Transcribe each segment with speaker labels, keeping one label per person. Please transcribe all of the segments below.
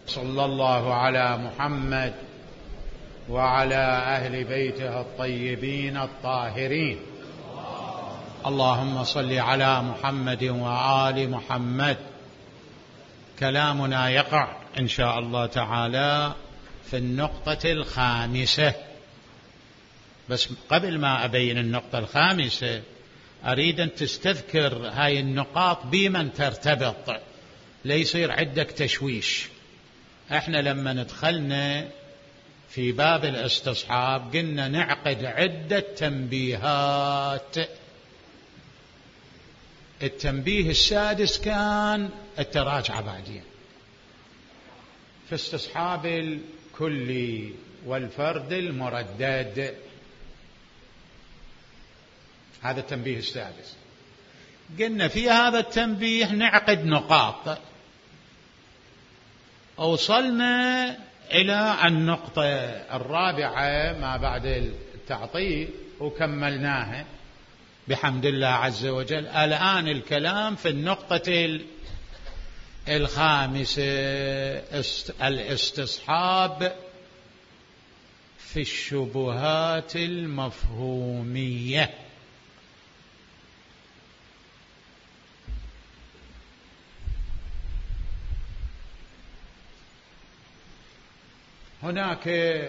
Speaker 1: صلى الله على محمد وعلى أهل بيته الطيبين الطاهرين. اللهم صل على محمد وآل محمد. كلامنا يقع إن شاء الله تعالى في النقطة الخامسة، بس قبل ما أبين النقطة الخامسة أريد أن تستذكر هاي النقاط بمن ترتبط ليصير عندك تشويش. احنا لما ندخلنا في باب الاستصحاب قلنا نعقد عدة تنبيهات. التنبيه السادس كان التراجع بعدين في استصحاب الكلي والفرد المردد. هذا التنبيه السادس. قلنا في هذا التنبيه نعقد نقاط. أوصلنا إلى النقطة الرابعة ما بعد التعطيل وكملناها بحمد الله عز وجل. الآن الكلام في النقطة الخامسة، الاستصحاب في الشبهات المفهومية. هناك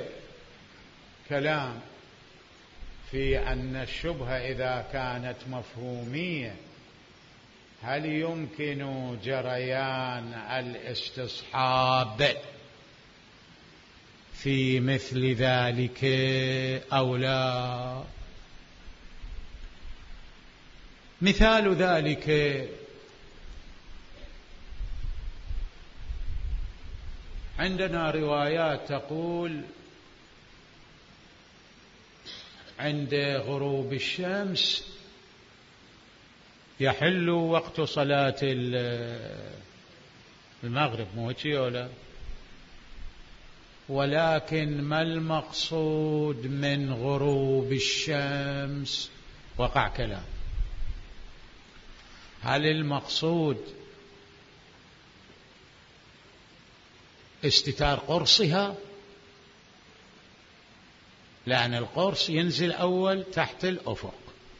Speaker 1: كلام في أن الشبهة إذا كانت مفهومية هل يمكن جريان الاستصحاب في مثل ذلك أو لا؟ مثال ذلك عندنا روايات تقول عند غروب الشمس يحل وقت صلاة المغرب، مو هيك ولا؟ ولكن ما المقصود من غروب الشمس؟ وقع كلام. هل المقصود استتار قرصها؟ لأن القرص ينزل أول تحت الأفق،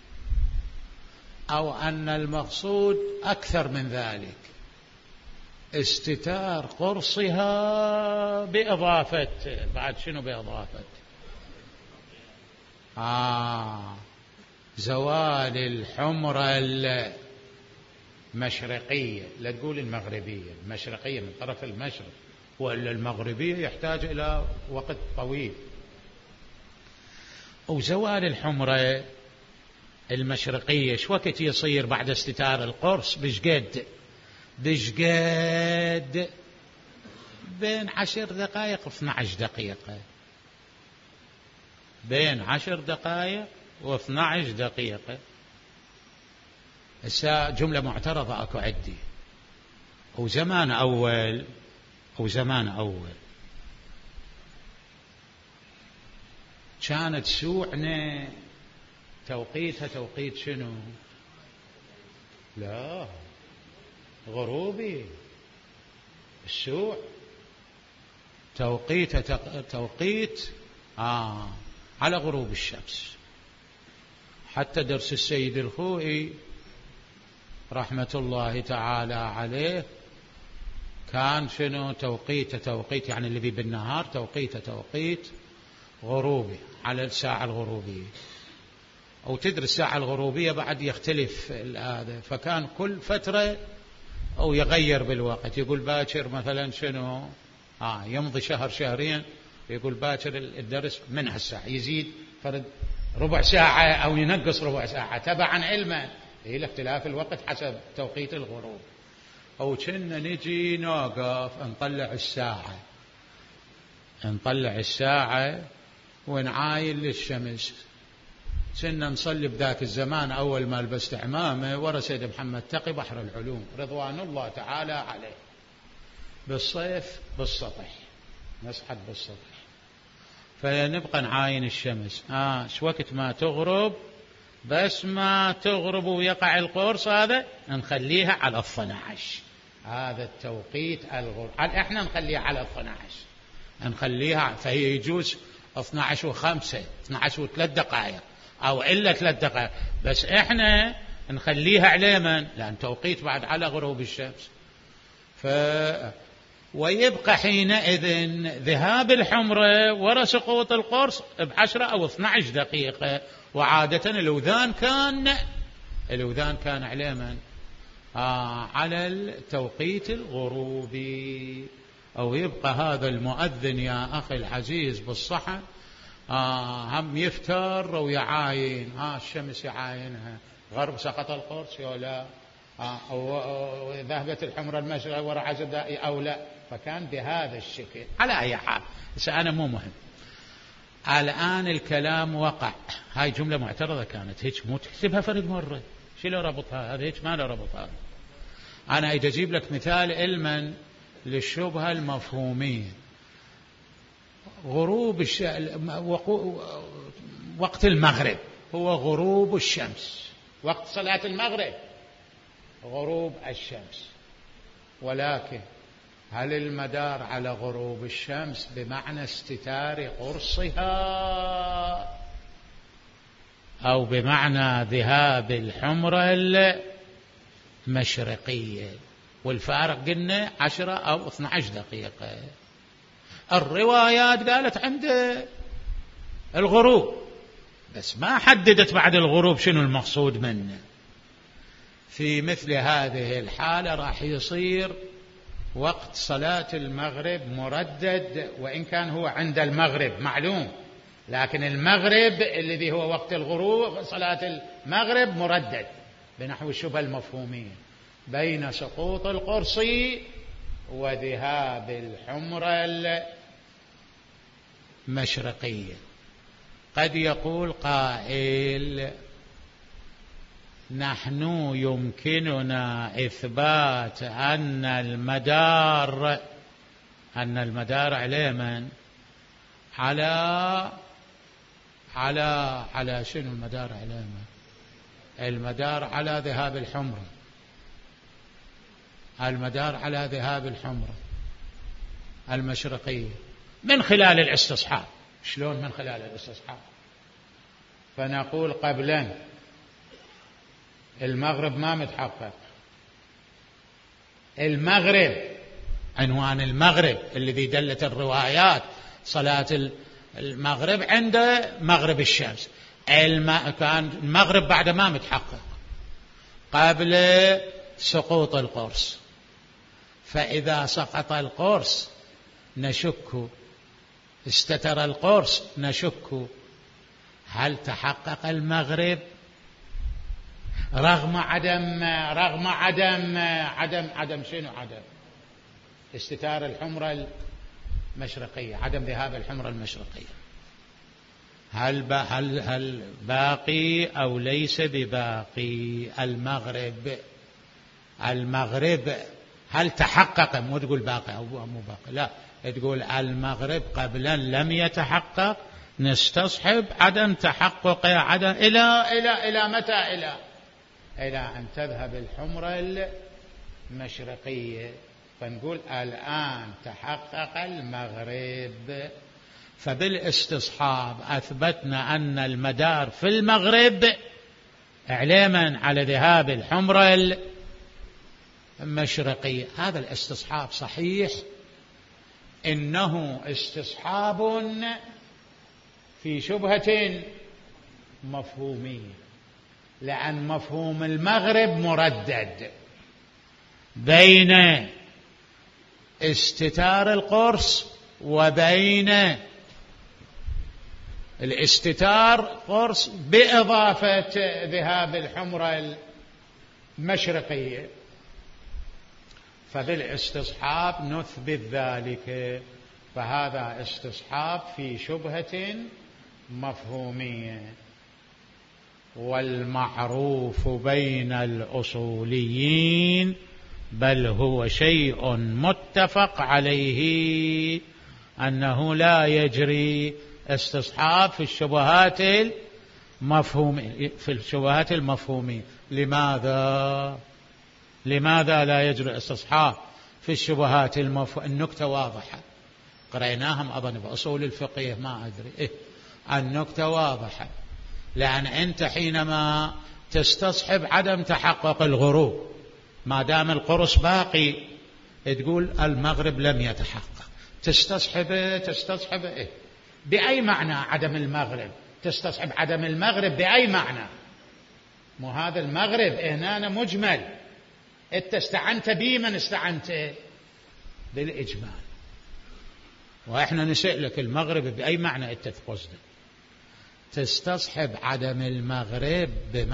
Speaker 1: أو أن المقصود أكثر من ذلك، استتار قرصها بإضافة بعد شنو؟ بإضافة زوال الحمرة المشرقية، لا تقول المغربية، المشرقية من طرف المشرق، وإلا المغربية يحتاج إلى وقت طويل. وزوال الحمرة المشرقية شو وقت يصير بعد استتار القرص؟ بشقد بين 10 دقائق و 12 دقيقة، بين 10 دقائق و 12 دقيقة. الساعة جملة معترضة أكو عدي. وزمان أول كانت سوعنا توقيتها توقيت شنو؟ لا، غروبي. السوع توقيتها توقيت على غروب الشمس. حتى درس السيد الخوئي رحمة الله تعالى عليه كان شنو؟ توقيت يعني اللي بالنهار توقيت غروبي على الساعة الغروبية. أو تدري الساعة الغروبية بعد يختلف هذا، فكان كل فترة أو يغير بالوقت. يقول باكر مثلا شنو يمضي شهر شهرين، يقول باكر الدرس من هالساعة يزيد فرد ربع ساعة أو ينقص ربع ساعة تبعا علما إلى اختلاف الوقت حسب توقيت الغروب. أو كنا نجي نوقف نطلع الساعة ونعاين للشمس. كنا نصلي بذاك الزمان أول ما لبست عمامة ورا سيد محمد تقي بحر العلوم رضوان الله تعالى عليه، بالصيف بالسطح، نصحد بالسطح، فنبقى نعاين الشمس. شو وقت ما تغرب، بس ما تغرب ويقع القرص هذا نخليها على 12، هذا التوقيت الغروب. احنا نخليها على 12، نخليها، فهي يجوز 12 و5، 12 و3 دقائق أو إلا 3 دقائق، بس إحنا نخليها عليما لأن توقيت بعد على غروب الشمس. ويبقى حينئذ ذهاب الحمرة ورا سقوط القرص ب10 أو 12 دقيقة. وعادة الأذان كان عليما على التوقيت الغروبي. أو يبقى هذا المؤذن يا أخي العزيز بالصحن هم يفتر ويعاين، الشمس يعاينها، غرب سقط القرص أو لا، أو ذهبت الحمرة المشرق ورا عزدائي أو لا. فكان بهذا الشكل. على أي حال أنا مو مهم الآن، الكلام وقع. هاي جملة معترضة كانت هيك، مو تكتبها فرد مرة، شو له ربطها هذا هيك، ما له ربطها. أنا أجيب لك مثال علما للشبهة المفهومية. غروب وقت المغرب هو غروب الشمس، وقت صلاة المغرب غروب الشمس، ولكن هل المدار على غروب الشمس بمعنى استتار قرصها أو بمعنى ذهاب الحمرة المشرقية؟ والفارق قلنا 10 أو 12 دقيقة. الروايات قالت عند الغروب، بس ما حددت بعد الغروب شنو المقصود منه. في مثل هذه الحالة راح يصير وقت صلاة المغرب مردد، وإن كان هو عند المغرب معلوم، لكن المغرب الذي هو وقت الغروب صلاة المغرب مردد بنحو الشبهة المفهومية بين سقوط القرص وذهاب الحمرة المشرقية. قد يقول قائل نحن يمكننا إثبات أن المدار على من؟ على شنو المدار على من؟ المدار على ذهاب الحمرة، المدار على ذهاب الحمرة المشرقية من خلال الاستصحاب. شلون من خلال الاستصحاب؟ فنقول قبلا المغرب ما متحقق. المغرب، عنوان المغرب الذي دلت الروايات صلاة المغرب عند مغرب الشمس، كان المغرب بعد ما متحقق قبل سقوط القرص. فإذا سقط القرص نشك، استتر القرص نشك هل تحقق المغرب رغم عدم شنو؟ عدم استتار الحمرة المشرقية، عدم ذهاب الحمرة المشرقية. هل باقي أو ليس بباقي المغرب هل تحقق؟ مو تقول باقي أو مو باقي، لا، تقول المغرب قبلا لم يتحقق، نستصحب عدم تحقق عدم إلى متى؟ إلى أن تذهب الحمرة المشرقية، فنقول الآن تحقق المغرب. فبالاستصحاب أثبتنا أن المدار في المغرب إعلاما على ذهاب الحمرة المشرقية. هذا الاستصحاب صحيح، إنه استصحاب في شبهة مفهومية، لأن مفهوم المغرب مردد بين استتار القرص وبين الاستتار قرص بإضافة ذهاب الحمرة المشرقية. فبالاستصحاب نثبت ذلك، فهذا استصحاب في شبهة مفهومية. والمعروف بين الأصوليين بل هو شيء متفق عليه أنه لا يجري استصحاب في الشبهات المفهومية. لماذا؟ لماذا لا يجري الاستصحاب في الشبهات النكتة واضحة، قرأناهم أظن بأصول الفقه، ما أدري النكتة واضحة. لأن أنت حينما تستصحب عدم تحقق الغروب، ما دام القرص باقي تقول المغرب لم يتحقق، تستصحب بأي معنى عدم المغرب؟ تستصحب عدم المغرب بأي معنى؟ مو هذا المغرب هنا مجمل، انت استعنت بي، من استعنت بالإجمال، وإحنا نسألك المغرب بأي معنى انت تقصد؟ تستصحب عدم المغرب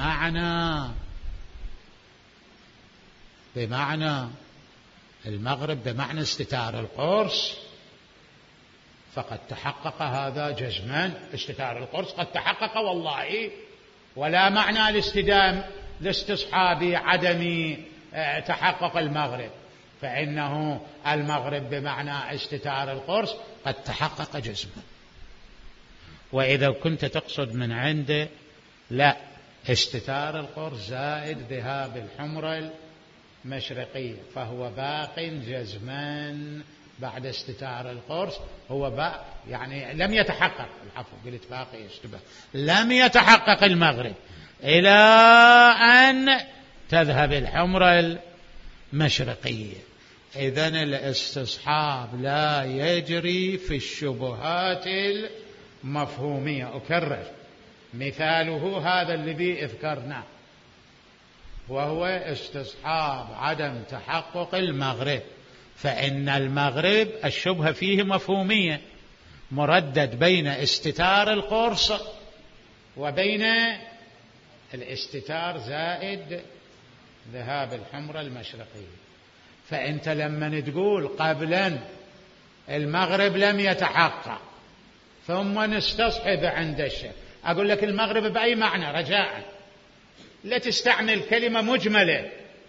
Speaker 1: بمعنى المغرب بمعنى استتار القرص، فقد تحقق هذا جزما، استتار القرص قد تحقق والله، ولا معنى لاستصحاب عدم تحقق المغرب، فإنه المغرب بمعنى استتار القرص قد تحقق جزما. وإذا كنت تقصد من عنده لا، استتار القرص زائد ذهاب الحمرة المشرقية، فهو باق جزما بعد استتار القرص، هو باق يعني لم يتحقق، العفو قلت باقي اشتبه، لم يتحقق المغرب إلى أن تذهب الحمرة المشرقية. إذن الاستصحاب لا يجري في الشبهات المفهومية. أكرر مثاله هذا الذي اذكرناه، وهو استصحاب عدم تحقق المغرب، فإن المغرب الشبهة فيه مفهومية، مردد بين استتار القرص وبين الاستتار زائد ذهاب الحمرة المشرقية. فأنت لما تقول قبلا المغرب لم يتحقق ثم نستصحب عند الشيخ، أقول لك المغرب بأي معنى رجاء، لا تستعمل كلمة مجملة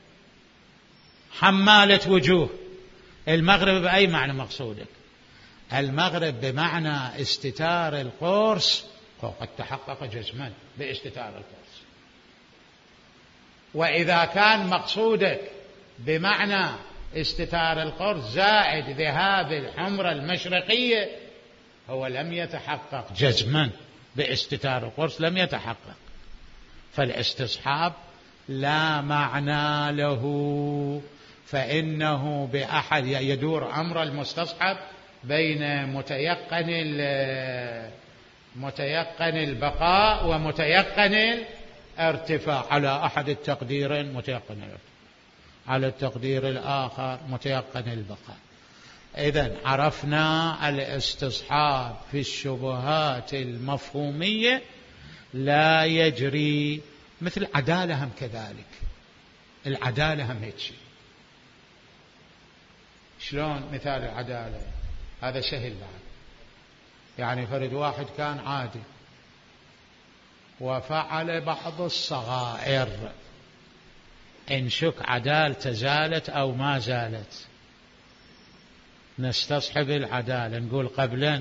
Speaker 1: حمالة وجوه. المغرب بأي معنى مقصودك؟ المغرب بمعنى استتار القرص، قد تحقق جزما باستتار القرص. وإذا كان مقصودك بمعنى استتار القرص زائد ذهاب الحمرة المشرقية، هو لم يتحقق جزما باستتار القرص، لم يتحقق، فالاستصحاب لا معنى له، فإنه بأحد يدور أمر المستصحب بين متيقن البقاء ومتيقن الارتفاع، على أحد التقديرين متيقن الارتفاع، على التقدير الآخر متيقن البقاء. إذن عرفنا الاستصحاب في الشبهات المفهومية لا يجري، مثل العدالة هم كذلك، العدالة هم هيك شيء. شلون مثال العدالة؟ هذا سهل بعد، يعني فرد واحد كان عادل وفعل بعض الصغائر، إن شك عدالته زالت أو ما زالت، نستصحب العدالة، نقول قبلا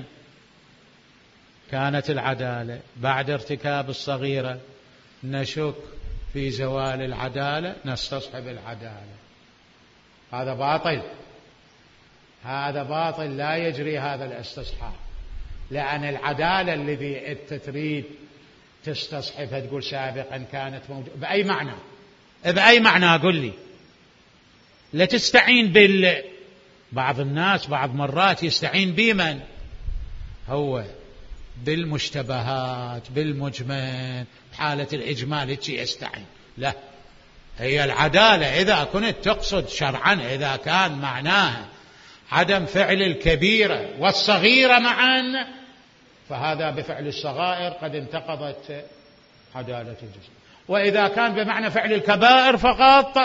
Speaker 1: كانت العدالة، بعد ارتكاب الصغيرة نشك في زوال العدالة، نستصحب العدالة. هذا باطل، هذا باطل، لا يجري هذا الاستصحاب، لأن العدالة الذي أنت تريد تستصحبها تقول سابقا كانت موجودة، بأي معنى؟ بأي معنى أقول لي؟ لا تستعين بعض الناس بعض مرات يستعين بمن هو بالمشتبهات بالمجمل، حالة الإجمال هيك يستعين. لا، هي العدالة إذا كنت تقصد شرعا، إذا كان معناها عدم فعل الكبيرة والصغيرة معا، فهذا بفعل الصغائر قد انتقضت عدالة الجسم. وإذا كان بمعنى فعل الكبائر فقط،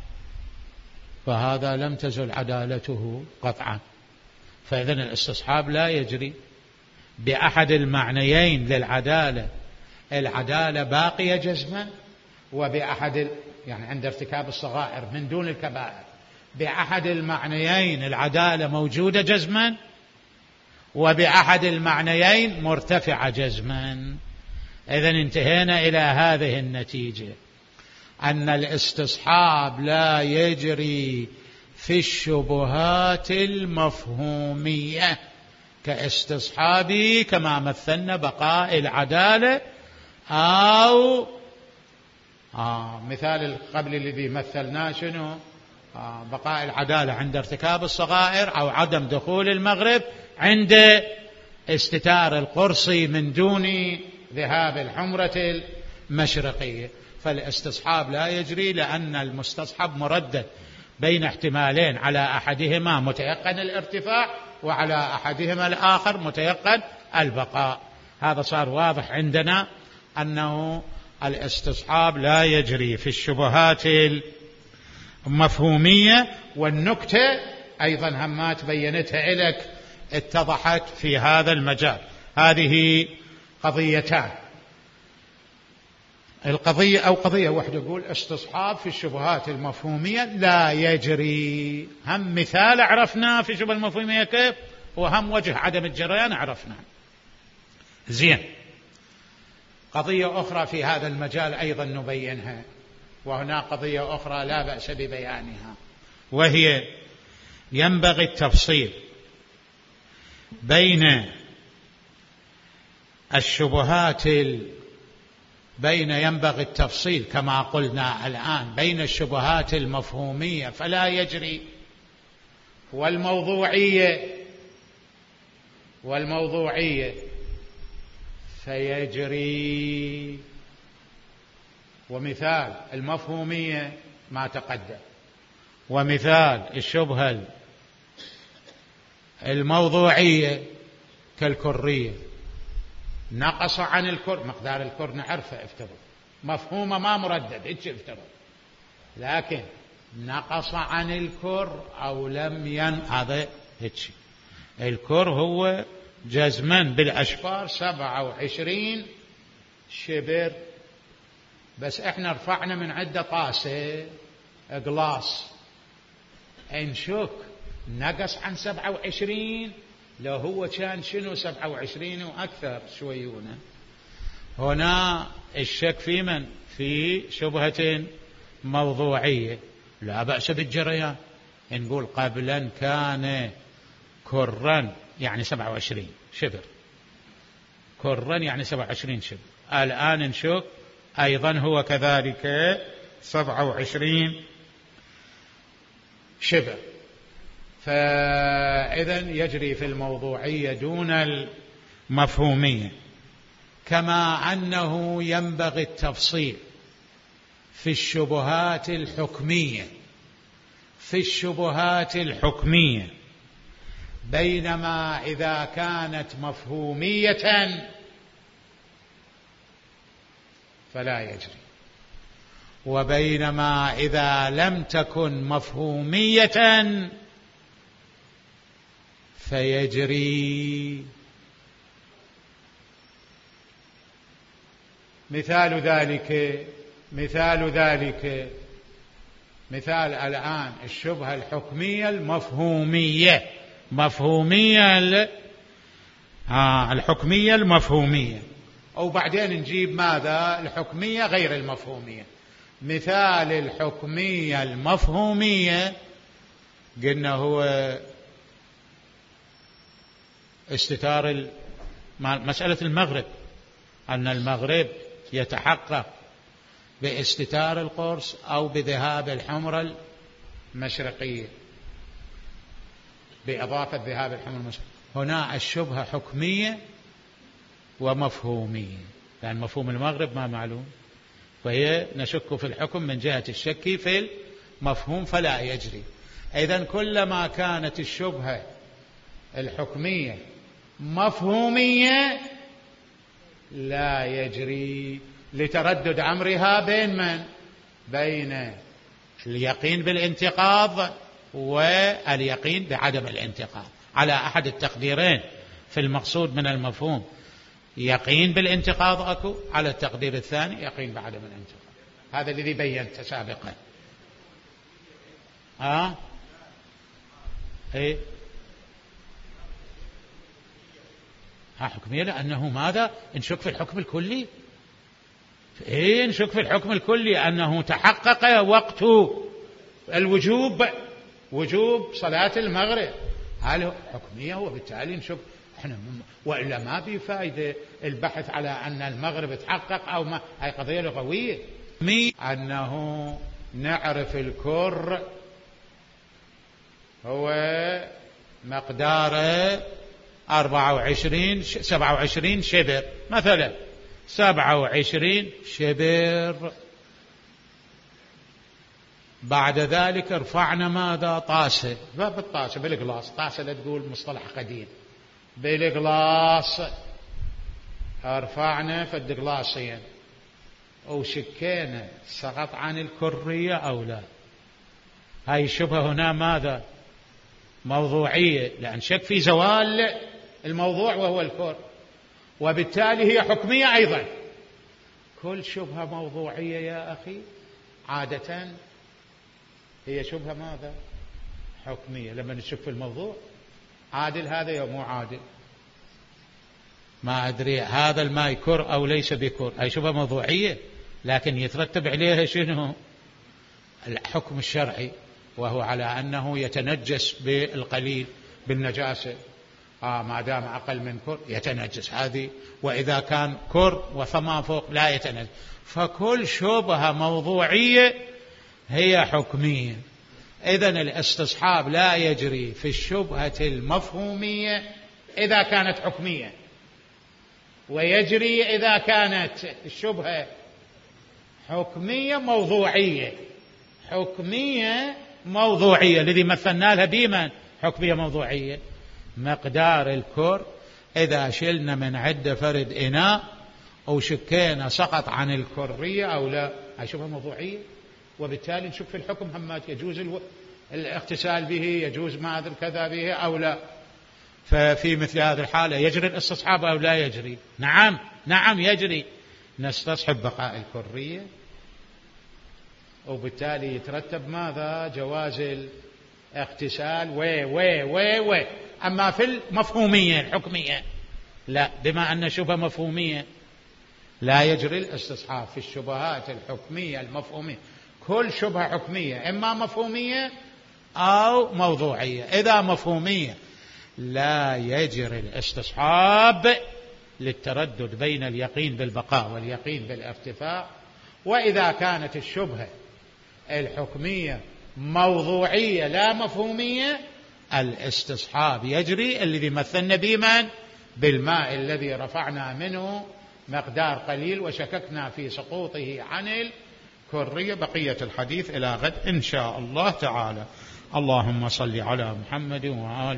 Speaker 1: فهذا لم تزل عدالته قطعا. فإذن الاستصحاب لا يجري بأحد المعنيين للعدالة، العدالة باقية جزما، وبأحد يعني عند ارتكاب الصغائر من دون الكبائر، بأحد المعنيين العدالة موجودة جزما، وبأحد المعنيين مرتفعة جزما. إذن انتهينا إلى هذه النتيجة. أن الاستصحاب لا يجري في الشبهات المفهومية كاستصحابه كما مثلنا بقاء العدالة، أو مثال قبل الذي مثلناه شنو؟ بقاء العدالة عند ارتكاب الصغائر، أو عدم دخول المغرب عند استتار القرص من دون ذهاب الحمرة المشرقية. فالاستصحاب لا يجري لأن المستصحب مردد بين احتمالين، على أحدهما متيقن الارتفاع وعلى أحدهما الآخر متيقن البقاء. هذا صار واضح عندنا أنه الاستصحاب لا يجري في الشبهات المفهومية. والنكتة أيضا همات بينتها لك اتضحت في هذا المجال. هذه قضيتان، القضية أو قضية واحدة يقول استصحاب في الشبهات المفهومية لا يجري، هم مثال عرفناه في الشبهة المفهومية كيف، وهم وجه عدم الجريان عرفناه زين. قضية أخرى في هذا المجال أيضا نبينها، وهنا قضية أخرى لا بأس ببيانها، وهي ينبغي التفصيل بين الشبهات ينبغي التفصيل كما قلنا الآن بين الشبهات المفهومية فلا يجري، والموضوعية فيجري. ومثال المفهومية ما تقدم، ومثال الشبهة الموضوعية كالكرية، نقص عن الكر، مقدار الكر نعرفه افترض، مفهومه ما مردد هيك افترض، لكن نقص عن الكر أو لم هذا هيك. الكر هو جزما بالأشفار 27 شبر، بس احنا رفعنا من عدة طاسة قلاص، نشك نقص عن 27 لو هو كان شنو 27 وأكثر شويونه. هنا الشك في من؟ في شبهة موضوعية لا بأس بالجريان، نقول قبلا كان كرا يعني 27 شبر، كرا يعني 27 شبر، الآن نشك أيضا هو كذلك 27 شبر. فإذا يجري في الموضوعية دون المفهومية، كما أنه ينبغي التفصيل في الشبهات الحكمية بينما إذا كانت مفهومية فلا يجري، وبينما إذا لم تكن مفهومية فيجري. مثال الآن الشبهة الحكمية المفهومية، الحكمية المفهومية، أو بعدين نجيب ماذا؟ الحكمية غير المفهومية. مثال الحكمية المفهومية قلنا هو استتار مسألة المغرب، أن المغرب يتحقق باستتار القرص أو بذهاب الحمرة المشرقية، بإضافة ذهاب الحمرة المشرقية. هنا الشبهة حكمية ومفهومية، لأن مفهوم المغرب ما معلوم، فهي نشك في الحكم من جهة الشك في المفهوم فلا يجري. إذن كلما كانت الشبهة الحكمية مفهومية لا يجري، لتردد أمرها بين من؟ بين اليقين بالانتقاض واليقين بعدم الانتقاض، على أحد التقديرين في المقصود من المفهوم. يقين بالانتقاض أكو، على التقدير الثاني يقين بعدم الانتقاض. هذا الذي بينت سابقا. إيه؟ حكمية لأنه ماذا؟ نشك في الحكم الكلي، نشك في الحكم الكلي أنه تحقق وقت الوجوب، وجوب صلاة المغرب، هل حكمية؟ وبالتالي نشك احنا، وإلا ما في فائدة البحث على أن المغرب تحقق أو ما، هاي قضية لغوية. أنه نعرف الكر هو مقدار 27 شبر مثلا، 27 شبر. بعد ذلك رفعنا ماذا؟ طاسة، بالطاسة بالقلاص، طاسة لا تقول مصطلح قديم، بالقلاص رفعنا فد قلاصين وشكينا، سقط عن الكرية أو لا؟ هاي الشبهة هنا ماذا؟ موضوعية، لأن شك في زوال الموضوع وهو الكر، وبالتالي هي حكمية أيضا. كل شبهة موضوعية يا أخي عادة هي شبهة ماذا؟ حكمية. لما نشك في الموضوع عادل هذا يا مو عادل، ما أدري هذا الماء كر أو ليس بكر، هي شبهة موضوعية، لكن يترتب عليها شنو؟ الحكم الشرعي، وهو على أنه يتنجس بالقليل بالنجاسة، ما دام أقل من كر يتنجس هذه، وإذا كان كر وفما فوق لا يتنجس. فكل شبهة موضوعية هي حكمية. إذن الاستصحاب لا يجري في الشبهة المفهومية إذا كانت حكمية، ويجري إذا كانت الشبهة حكمية موضوعية. حكمية موضوعية الذي مثلنا لها بمن؟ حكمية موضوعية. مقدار الكر إذا شلنا من عدة فرد إناء أو شكينا سقط عن الكرية أو لا، هي شبهة موضوعية، وبالتالي نشك في الحكم، همات يجوز الاغتسال به، يجوز ما أدري كذا به أو لا. ففي مثل هذه الحالة يجري الاستصحاب أو لا يجري؟ نعم يجري، نستصحب بقاء الكرية، وبالتالي يترتب ماذا؟ جواز الاغتسال و أما في المفهومية الحكمية لا، بما أن شبهة مفهومية لا يجري الاستصحاب في الشبهات الحكمية المفهومية. كل شبهة حكمية إما مفهومية أو موضوعية. إذا مفهومية لا يجري الاستصحاب للتردد بين اليقين بالبقاء واليقين بالارتفاع. وإذا كانت الشبهة الحكمية موضوعية لا مفهومية، الاستصحاب يجري، الذي مثلنا بمن؟ بالماء الذي رفعنا منه مقدار قليل وشككنا في سقوطه عن الكرية. بقية الحديث إلى غد إن شاء الله تعالى. اللهم صل على محمد وآله